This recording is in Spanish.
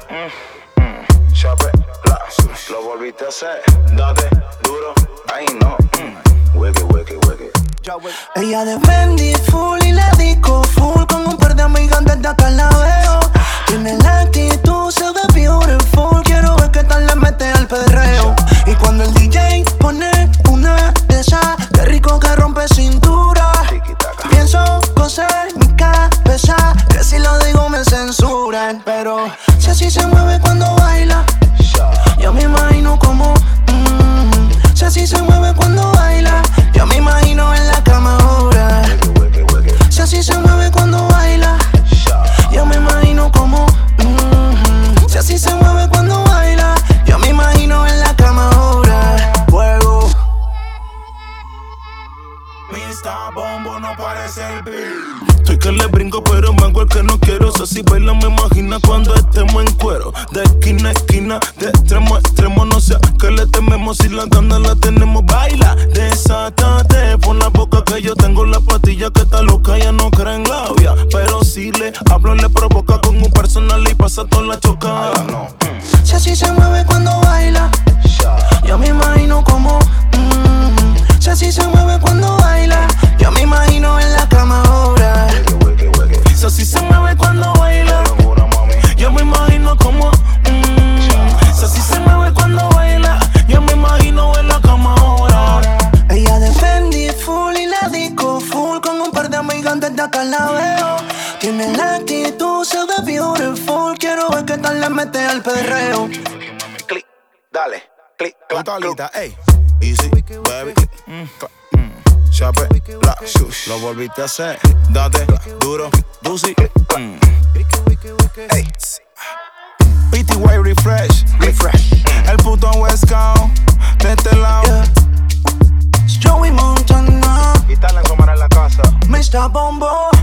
Chape, lo volviste a hacer. Date duro, ay no. Wiggy, wiggy, wiggy. Ella de Fendi full y la disco full. Con un par de amigas desde acá la veo. Tiene la actitud, se ve beautiful. Quiero ver qué tal le mete al perreo. Y cuando el DJ pone una de esas, qué rico que rompe cintura. Pienso coser mi cabeza, que si lo digo me censuran. Pero si así se mueve cuando baila, yo me imagino como si así se mueve cuando baila, yo me imagino en la cama ahora. Si así se mueve cuando baila, yo me imagino como si así se mueve cuando baila, yo me imagino en la cama ahora. Fuego. Mr. Bombo no parece el beat. Estoy que le brinco pero me hago el que no quiero. O si baila me imagina cuando estemos en cuero. De esquina a esquina, de extremo a extremo. No sé a qué le tememos si la gana la tenemos. Baila, desátate, pon la boca que yo tengo la patilla que está loca. Ya no cree en labia, pero si le hablo le provoca con un personal y pasa toda la choca. Si así se mueve cuando baila, yo me imagino como si así se mueve cuando baila, yo me imagino en la cama ahora. Si así se mueve cuando baila, yo me imagino como si así se mueve cuando baila, yo me imagino en la cama ahora. Ella de Fendi full y la disco full. Con un par de amigas desde acá la veo. Tiene la actitud, se ve beautiful. Quiero ver qué tal le mete al perreo. Click, dale, click, clap, Totalita, ey. Easy, baby. Chape, lo volviste a hacer. Date duro, doozy. Ey, PTY refresh. El puto West Coast de este lado. It's Joey Montana, y tal en en la casa. Mr. Bombo.